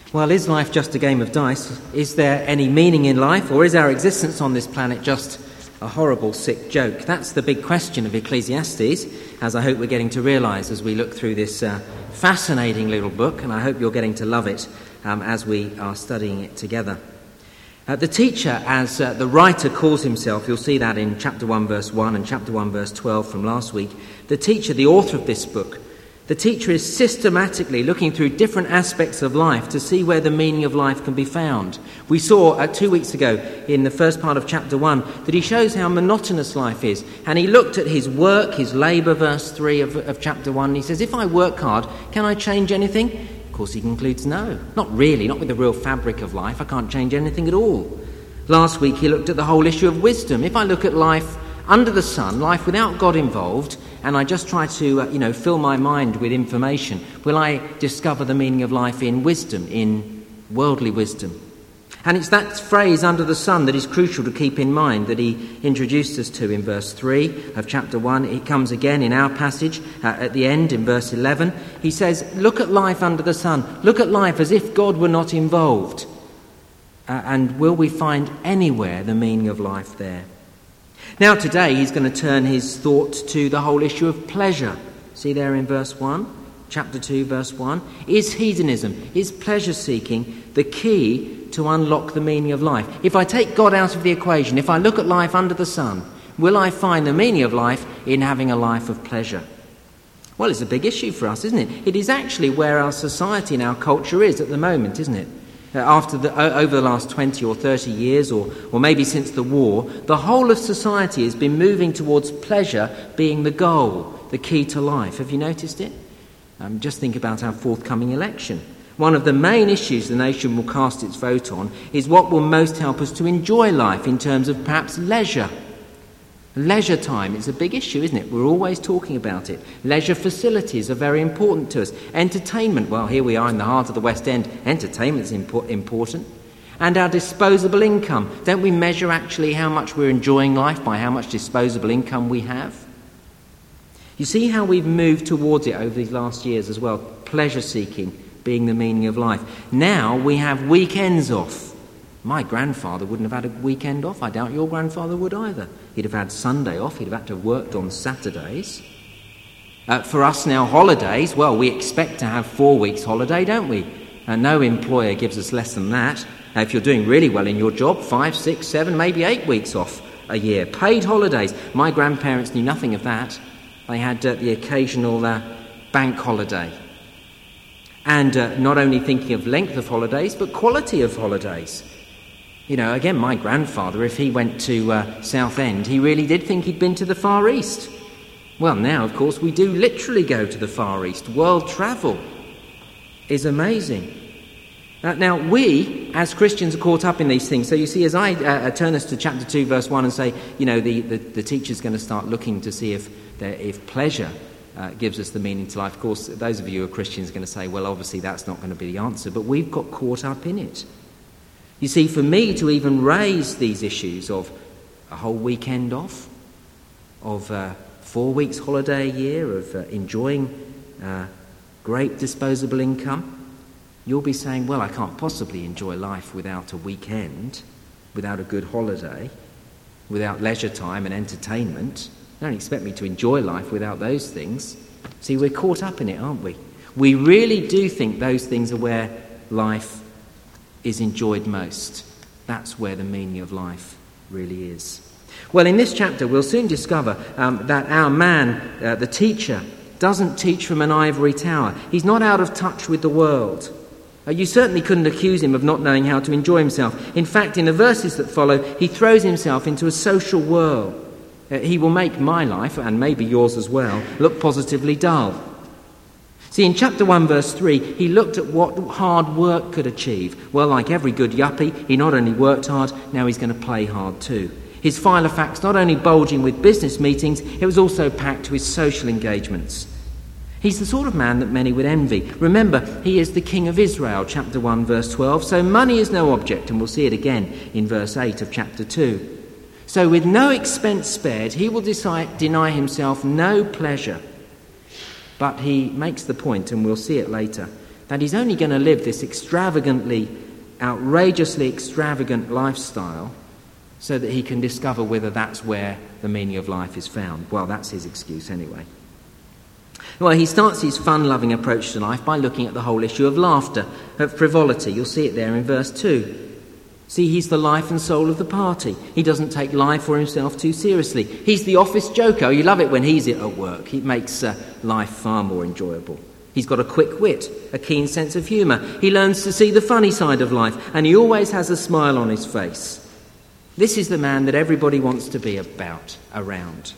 Well, is life just a game of dice? Is there any meaning in life, or is our existence on this planet just a horrible, sick joke? That's the big question of Ecclesiastes, as I hope we're getting to realise as we look through this fascinating little book, and I hope you're getting to love it as we are studying it together. The teacher, as the writer calls himself, you'll see that in chapter 1 verse 1 and chapter 1 verse 12 from last week, the teacher, the author of this book, the teacher is systematically looking through different aspects of life to see where the meaning of life can be found. We saw 2 weeks ago in the first part of chapter 1 that he shows how monotonous life is. And he looked at his work, his labour, verse 3 of chapter 1. And he says, if I work hard, can I change anything? Of course, he concludes, no, not really, not with the real fabric of life. I can't change anything at all. Last week he looked at the whole issue of wisdom. If I look at life under the sun, life without God involved, and I just try to, fill my mind with information, will I discover the meaning of life in wisdom, in worldly wisdom? And it's that phrase, under the sun, that is crucial to keep in mind that he introduced us to in verse 3 of chapter 1. It comes again in our passage at the end in verse 11. He says, look at life under the sun. Look at life as if God were not involved. And will we find anywhere the meaning of life there? Now today he's going to turn his thought to the whole issue of pleasure. See there in verse 1, chapter 2, verse 1. Is hedonism, is pleasure-seeking the key to unlock the meaning of life? If I take God out of the equation, if I look at life under the sun, will I find the meaning of life in having a life of pleasure? Well, it's a big issue for us, isn't it? It is actually where our society and our culture is at the moment, isn't it? Over the last 20 or 30 years, or maybe since the war, the whole of society has been moving towards pleasure being the goal, the key to life. Have you noticed it? Just think about our forthcoming election. One of the main issues the nation will cast its vote on is what will most help us to enjoy life in terms of perhaps leisure. Leisure time is a big issue, isn't it? We're always talking about it. Leisure facilities are very important to us. Entertainment, well, here we are in the heart of the West End. Entertainment's important. And our disposable income. Don't we measure actually how much we're enjoying life by how much disposable income we have? You see how we've moved towards it over these last years as well. Pleasure-seeking being the meaning of life. Now we have weekends off. My grandfather wouldn't have had a weekend off. I doubt your grandfather would either. He'd have had Sunday off. He'd have had to have worked on Saturdays. For us now, holidays, well, we expect to have 4 weeks holiday, don't we? And no employer gives us less than that. If you're doing really well in your job, 5, 6, 7, maybe 8 weeks off a year. Paid holidays. My grandparents knew nothing of that. They had the occasional bank holiday. And not only thinking of length of holidays, but quality of holidays. Again, my grandfather, if he went to Southend, he really did think he'd been to the Far East. Well, now, of course, we do literally go to the Far East. World travel is amazing. Now, we, as Christians, are caught up in these things. So you see, as I turn us to chapter 2, verse 1 and say, the teacher's going to start looking to see if pleasure gives us the meaning to life. Of course, those of you who are Christians are going to say, well, obviously that's not going to be the answer. But we've got caught up in it. You see, for me to even raise these issues of a whole weekend off, of 4 weeks holiday a year, of enjoying great disposable income, you'll be saying, well, I can't possibly enjoy life without a weekend, without a good holiday, without leisure time and entertainment. Don't expect me to enjoy life without those things. See, we're caught up in it, aren't we? We really do think those things are where life is enjoyed most. That's where the meaning of life really is. Well, in this chapter, we'll soon discover that our man, the teacher, doesn't teach from an ivory tower. He's not out of touch with the world. You certainly couldn't accuse him of not knowing how to enjoy himself. In fact, in the verses that follow, he throws himself into a social whirl. He will make my life, and maybe yours as well, look positively dull. See, in chapter 1, verse 3, he looked at what hard work could achieve. Well, like every good yuppie, he not only worked hard, now he's going to play hard too. His file of facts not only bulging with business meetings, it was also packed with social engagements. He's the sort of man that many would envy. Remember, he is the king of Israel, chapter 1, verse 12, so money is no object, and we'll see it again in verse 8 of chapter 2. So with no expense spared, he will deny himself no pleasure. But he makes the point, and we'll see it later, that he's only going to live this outrageously extravagant lifestyle so that he can discover whether that's where the meaning of life is found. Well, that's his excuse anyway. Well, he starts his fun-loving approach to life by looking at the whole issue of laughter, of frivolity. You'll see it there in verse 2. See, he's the life and soul of the party. He doesn't take life or himself too seriously. He's the office joker. You love it when he's at work. He makes life far more enjoyable. He's got a quick wit, a keen sense of humour. He learns to see the funny side of life, and he always has a smile on his face. This is the man that everybody wants to be around.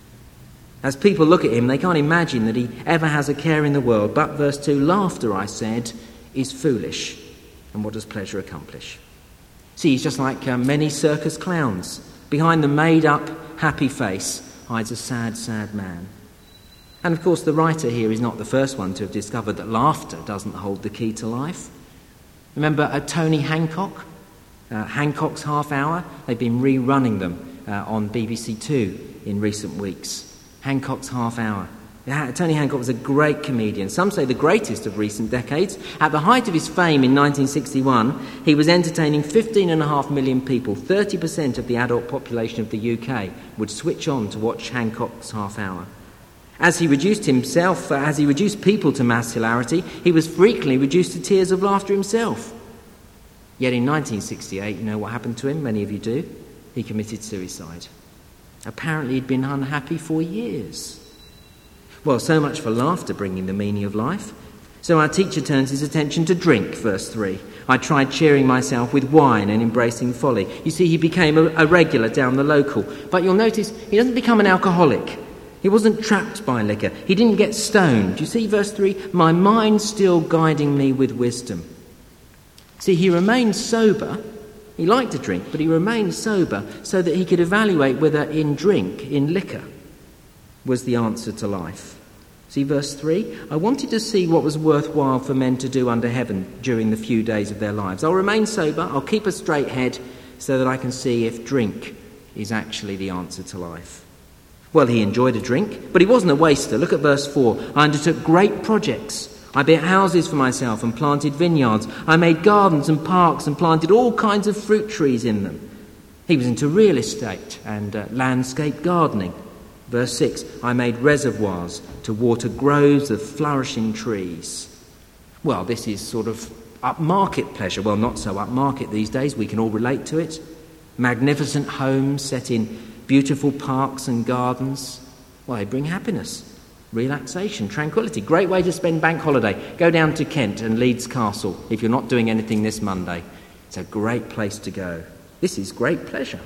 As people look at him, they can't imagine that he ever has a care in the world. But, verse 2, laughter, I said, is foolish. And what does pleasure accomplish? See, he's just like many circus clowns. Behind the made-up, happy face hides a sad, sad man. And, of course, the writer here is not the first one to have discovered that laughter doesn't hold the key to life. Remember Tony Hancock? Hancock's Half Hour? They've been rerunning them on BBC Two in recent weeks. Hancock's Half Hour. Tony Hancock was a great comedian, some say the greatest of recent decades. At the height of his fame in 1961, he was entertaining 15.5 million people. 30% of the adult population of the UK would switch on to watch Hancock's Half Hour. As he reduced people to mass hilarity, he was frequently reduced to tears of laughter himself. Yet in 1968, you know what happened to him? Many of you do. He committed suicide. Apparently he'd been unhappy for years. Well, so much for laughter bringing the meaning of life. So our teacher turns his attention to drink, verse 3. I tried cheering myself with wine and embracing folly. You see, he became a regular down the local. But you'll notice he doesn't become an alcoholic. He wasn't trapped by liquor. He didn't get stoned. You see, verse 3, my mind still guiding me with wisdom. See, he remained sober. He liked to drink, but he remained sober so that he could evaluate whether in liquor, was the answer to life. See verse 3? I wanted to see what was worthwhile for men to do under heaven during the few days of their lives. I'll remain sober, I'll keep a straight head so that I can see if drink is actually the answer to life. Well, he enjoyed a drink, but he wasn't a waster. Look at verse 4. I undertook great projects. I built houses for myself and planted vineyards. I made gardens and parks and planted all kinds of fruit trees in them. He was into real estate and landscape gardening. Verse 6, I made reservoirs to water groves of flourishing trees. Well, this is sort of upmarket pleasure. Well, not so upmarket these days. We can all relate to it. Magnificent homes set in beautiful parks and gardens. Well, they bring happiness, relaxation, tranquility. Great way to spend bank holiday. Go down to Kent and Leeds Castle if you're not doing anything this Monday. It's a great place to go. This is great pleasure.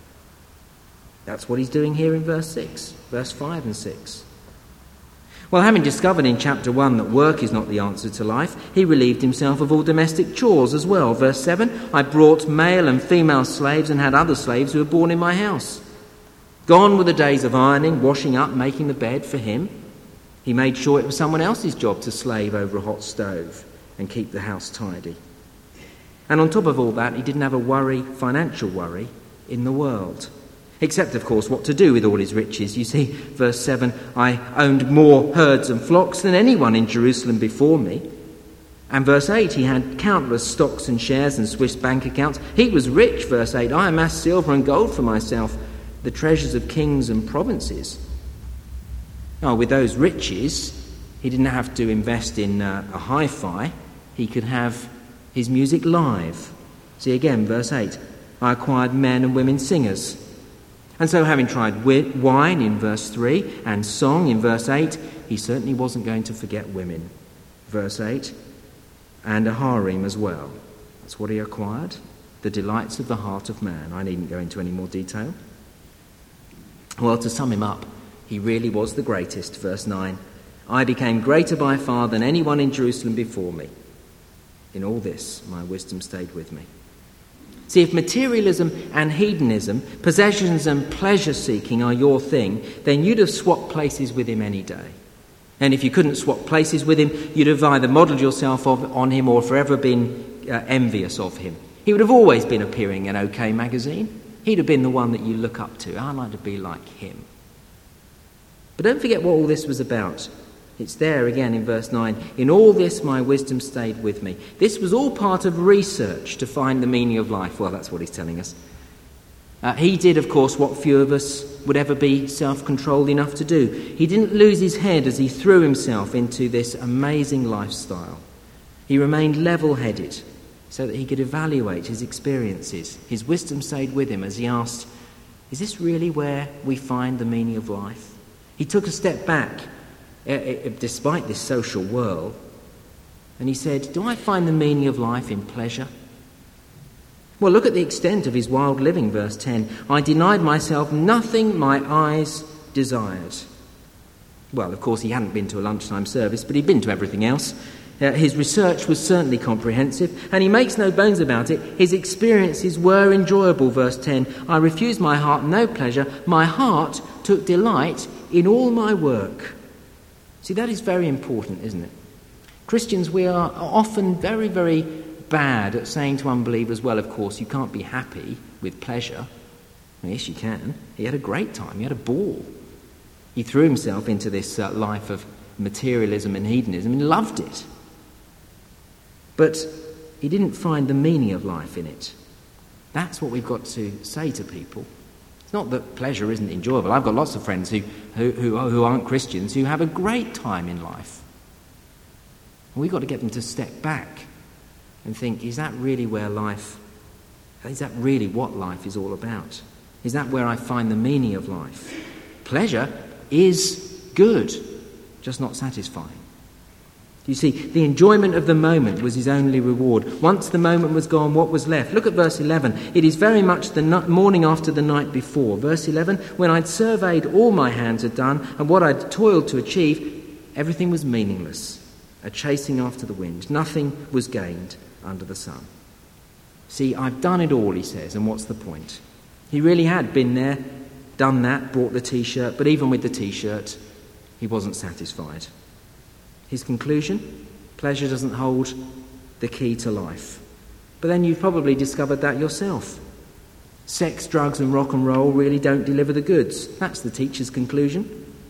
That's what he's doing here in verse 6, verse 5 and 6. Well, having discovered in chapter 1 that work is not the answer to life, he relieved himself of all domestic chores as well. Verse 7, I brought male and female slaves and had other slaves who were born in my house. Gone were the days of ironing, washing up, making the bed for him. He made sure it was someone else's job to slave over a hot stove and keep the house tidy. And on top of all that, he didn't have a financial worry in the world. Except, of course, what to do with all his riches. You see, verse 7, I owned more herds and flocks than anyone in Jerusalem before me. And verse 8, he had countless stocks and shares and Swiss bank accounts. He was rich, verse 8. I amassed silver and gold for myself, the treasures of kings and provinces. Now, with those riches, he didn't have to invest in a hi-fi. He could have his music live. See again, verse 8, I acquired men and women singers. And so having tried wine in verse 3 and song in verse 8, he certainly wasn't going to forget women. Verse 8, and a harem as well. That's what he acquired. The delights of the heart of man. I needn't go into any more detail. Well, to sum him up, he really was the greatest. Verse 9, I became greater by far than anyone in Jerusalem before me. In all this, my wisdom stayed with me. See, if materialism and hedonism, possessions and pleasure-seeking are your thing, then you'd have swapped places with him any day. And if you couldn't swap places with him, you'd have either modelled yourself on him or forever been envious of him. He would have always been appearing in OK magazine. He'd have been the one that you look up to. I'd like to be like him. But don't forget what all this was about. It's there again in verse 9. In all this my wisdom stayed with me. This was all part of research to find the meaning of life. Well, that's what he's telling us. He did, of course, what few of us would ever be self-controlled enough to do. He didn't lose his head as he threw himself into this amazing lifestyle. He remained level-headed so that he could evaluate his experiences. His wisdom stayed with him as he asked, is this really where we find the meaning of life? He took a step back, despite this social whirl, and he said, do I find the meaning of life in pleasure? Well, look at the extent of his wild living, verse 10. I denied myself nothing my eyes desired. Well, of course, he hadn't been to a lunchtime service, but he'd been to everything else. His research was certainly comprehensive, and he makes no bones about it. His experiences were enjoyable, verse 10. I refused my heart no pleasure. My heart took delight in all my work. See, that is very important, isn't it? Christians, we are often very, very bad at saying to unbelievers, well, of course, you can't be happy with pleasure. Well, yes, you can. He had a great time. He had a ball. He threw himself into this life of materialism and hedonism and loved it. But he didn't find the meaning of life in it. That's what we've got to say to people. It's not that pleasure isn't enjoyable. I've got lots of friends who aren't Christians who have a great time in life. And we've got to get them to step back and think, is that really what life is all about? Is that where I find the meaning of life? Pleasure is good, just not satisfying. You see, the enjoyment of the moment was his only reward. Once the moment was gone, what was left? Look at verse 11. It is very much the morning after the night before. Verse 11, when I'd surveyed all my hands had done and what I'd toiled to achieve, everything was meaningless, a chasing after the wind. Nothing was gained under the sun. See, I've done it all, he says, and what's the point? He really had been there, done that, bought the T-shirt, but even with the T-shirt, he wasn't satisfied. His conclusion? Pleasure doesn't hold the key to life. But then you've probably discovered that yourself. Sex, drugs and rock and roll really don't deliver the goods. That's the teacher's conclusion.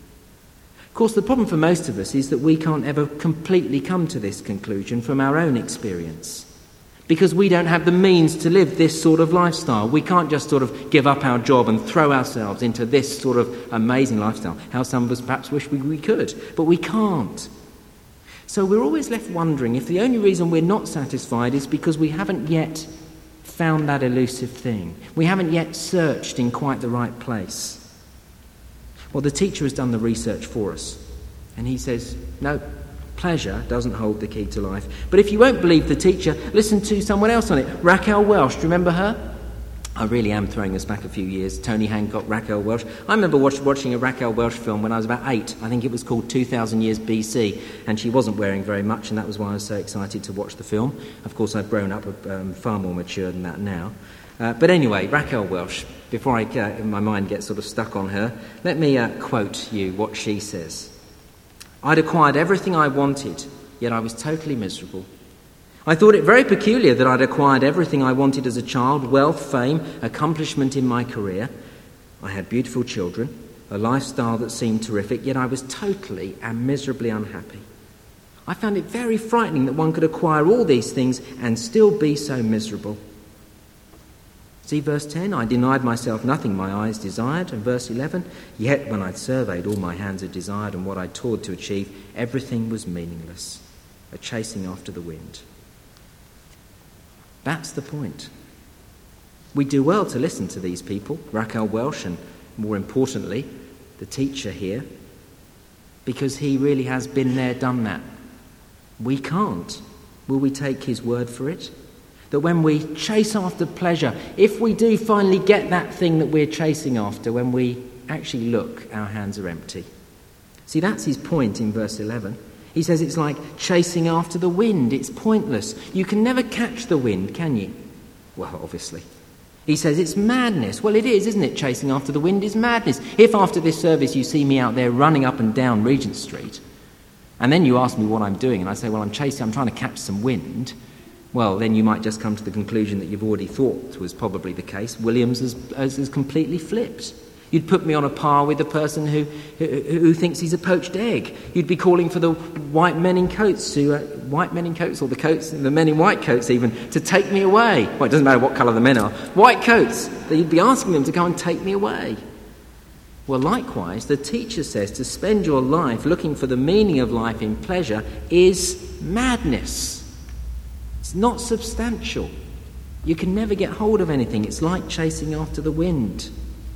Of course, the problem for most of us is that we can't ever completely come to this conclusion from our own experience, because we don't have the means to live this sort of lifestyle. We can't just sort of give up our job and throw ourselves into this sort of amazing lifestyle, how some of us perhaps wish we could, but we can't. So we're always left wondering if the only reason we're not satisfied is because we haven't yet found that elusive thing. We haven't yet searched in quite the right place. Well, the teacher has done the research for us, and he says, no, pleasure doesn't hold the key to life. But if you won't believe the teacher, listen to someone else on it. Raquel Welch, do you remember her? I really am throwing us back a few years. Tony Hancock, Raquel Welch. I remember watching a Raquel Welch film when I was about 8. I think it was called 2000 Years BC, and she wasn't wearing very much, and that was why I was so excited to watch the film. Of course, I've grown up far more mature than that now. But anyway, Raquel Welch, before my mind gets sort of stuck on her, let me quote you what she says. I'd acquired everything I wanted, yet I was totally miserable. I thought it very peculiar that I'd acquired everything I wanted as a child, wealth, fame, accomplishment in my career. I had beautiful children, a lifestyle that seemed terrific, yet I was totally and miserably unhappy. I found it very frightening that one could acquire all these things and still be so miserable. See verse 10, I denied myself nothing my eyes desired. And verse 11, yet when I'd surveyed all my hands had desired and what I'd toiled to achieve, everything was meaningless, a chasing after the wind. That's the point. We do well to listen to these people, Raquel Welch and, more importantly, the teacher here, because he really has been there, done that. We can't. Will we take his word for it? That when we chase after pleasure, if we do finally get that thing that we're chasing after, when we actually look, our hands are empty. See, that's his point in verse 11. He says it's like chasing after the wind. It's pointless. You can never catch the wind, can you? Well, obviously. He says it's madness. Well, it is, isn't it? Chasing after the wind is madness. If after this service you see me out there running up and down Regent Street, and then you ask me what I'm doing, and I say, well, I'm trying to catch some wind, well, then you might just come to the conclusion that you've already thought was probably the case. Williams has completely flipped. You'd put me on a par with the person who thinks he's a poached egg. You'd be calling for the white men in coats, or the men in white coats even, to take me away. Well, it doesn't matter what colour the men are. White coats. You'd be asking them to go and take me away. Well, likewise, the teacher says to spend your life looking for the meaning of life in pleasure is madness. It's not substantial. You can never get hold of anything. It's like chasing after the wind.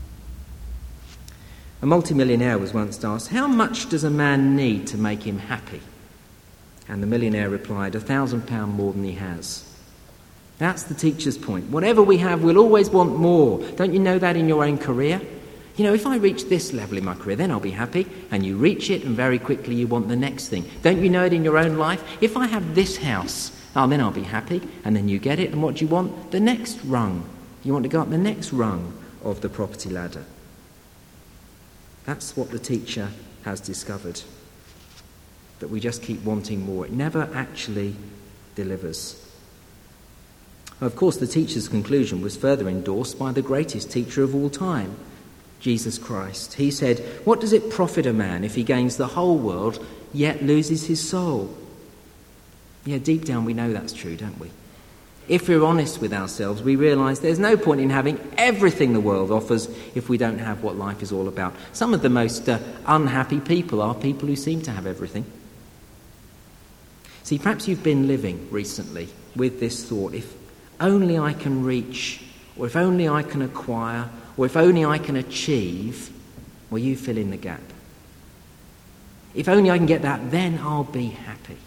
A multimillionaire was once asked, how much does a man need to make him happy? And the millionaire replied, £1,000 more than he has. That's the teacher's point. Whatever we have, we'll always want more. Don't you know that in your own career? You know, if I reach this level in my career, then I'll be happy. And you reach it, and very quickly you want the next thing. Don't you know it in your own life? If I have this house, then I'll be happy. And then you get it, and what do you want? The next rung. You want to go up the next rung of the property ladder. That's what the teacher has discovered. That we just keep wanting more. It never actually delivers. Of course, the teacher's conclusion was further endorsed by the greatest teacher of all time, Jesus Christ. He said, what does it profit a man if he gains the whole world yet loses his soul? Yeah, deep down we know that's true, don't we? If we're honest with ourselves, we realise there's no point in having everything the world offers if we don't have what life is all about. Some of the most unhappy people are people who seem to have everything. See, perhaps you've been living recently with this thought, if only I can reach, or if only I can acquire, or if only I can achieve, well, you fill in the gap. If only I can get that, then I'll be happy.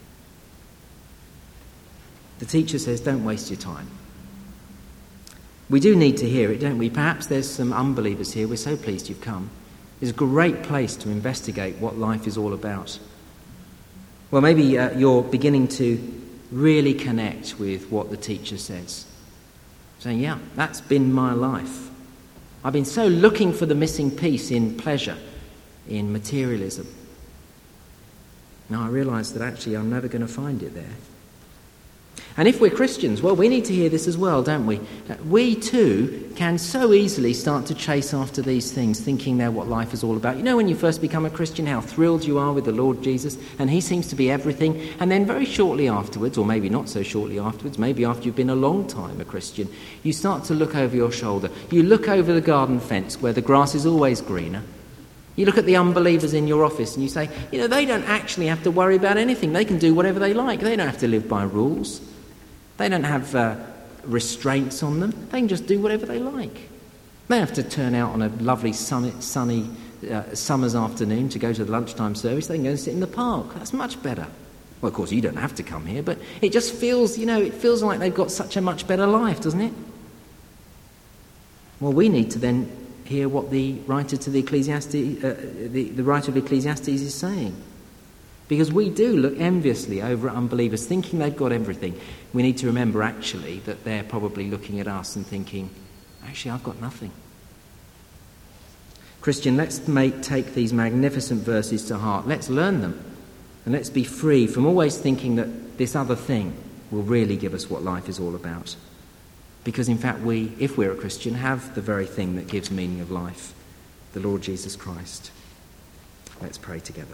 The teacher says, don't waste your time. We do need to hear it, don't we? Perhaps there's some unbelievers here. We're so pleased you've come. It's a great place to investigate what life is all about. Well, maybe you're beginning to really connect with what the teacher says. Saying, yeah, that's been my life. I've been so looking for the missing piece in pleasure, in materialism. Now I realise that actually I'm never going to find it there. And if we're Christians, well, we need to hear this as well, don't we? We too can so easily start to chase after these things, thinking they're what life is all about. You know, when you first become a Christian, how thrilled you are with the Lord Jesus, and he seems to be everything. And then very shortly afterwards, or maybe not so shortly afterwards, maybe after you've been a long time a Christian, you start to look over your shoulder. You look over the garden fence where the grass is always greener. You look at the unbelievers in your office and you say, you know, they don't actually have to worry about anything. They can do whatever they like. They don't have to live by rules. They don't have restraints on them. They can just do whatever they like. They don't have to turn out on a lovely sunny summer's afternoon to go to the lunchtime service. They can go and sit in the park. That's much better. Well, of course, you don't have to come here, but it just feels, it feels like they've got such a much better life, doesn't it? Well, we need to then hear what the writer to the Ecclesiastes, the writer of Ecclesiastes is saying. Because we do look enviously over at unbelievers, thinking they've got everything. We need to remember, actually, that they're probably looking at us and thinking, actually, I've got nothing. Christian, let's take these magnificent verses to heart. Let's learn them. And let's be free from always thinking that this other thing will really give us what life is all about. Because, in fact, we, if we're a Christian, have the very thing that gives meaning of life, the Lord Jesus Christ. Let's pray together.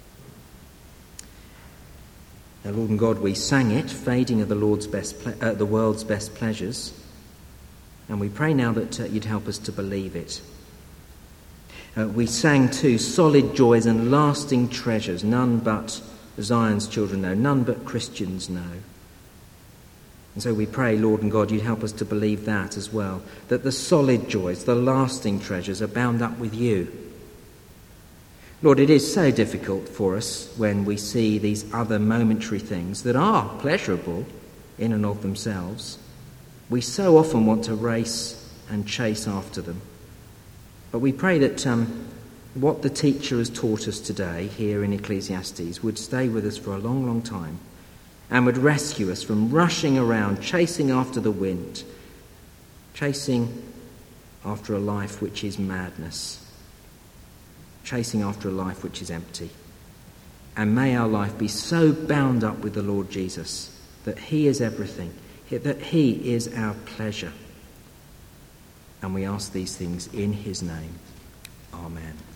Now, Lord and God, we sang it, fading of the world's best pleasures, and we pray now that you'd help us to believe it. We sang too, solid joys and lasting treasures, none but Zion's children know, none but Christians know. And so we pray, Lord and God, you'd help us to believe that as well, that the solid joys, the lasting treasures are bound up with you. Lord, it is so difficult for us when we see these other momentary things that are pleasurable in and of themselves. We so often want to race and chase after them. But we pray that what the teacher has taught us today here in Ecclesiastes would stay with us for a long, long time and would rescue us from rushing around, chasing after the wind, chasing after a life which is madness, chasing after a life which is empty. And may our life be so bound up with the Lord Jesus that he is everything, that he is our pleasure. And we ask these things in his name. Amen.